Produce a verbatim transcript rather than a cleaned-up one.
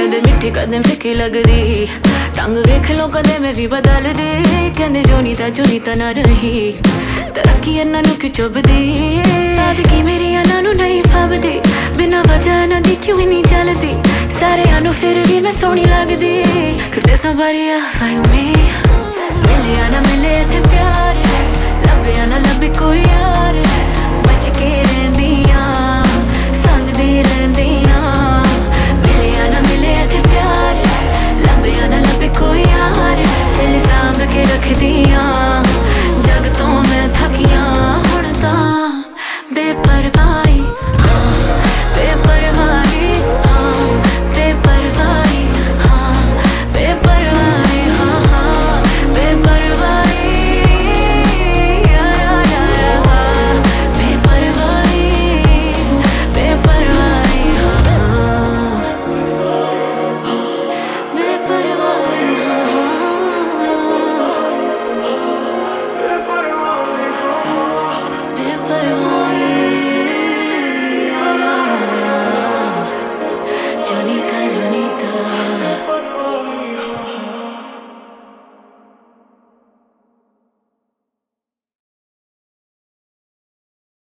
कदे मिठी कदे फिक्की लगदी टंग वेख लो कदे मैं भी बदल दी कहंदे जोनी ता जोनी ता ना रही तरक्की इन्हां नूं क्यों चुभदी सादगी मेरी इन्हां नूं नहीं फबदी बिना वजह इन्हां दी क्यों नहीं चलदी सारेआं नूं फिर भी मैं सोहनी लगदी cause there's nobody else like me मिले ना मिले ते प्यार लभे ना लभे कोई यार बच के रहंदी